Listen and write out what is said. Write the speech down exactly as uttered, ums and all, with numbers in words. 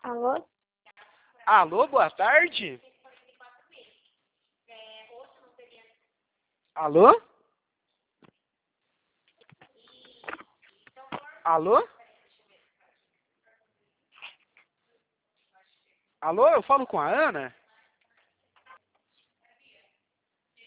Alô? Alô, boa tarde? Alô? Alô? Alô, eu falo com a Ana?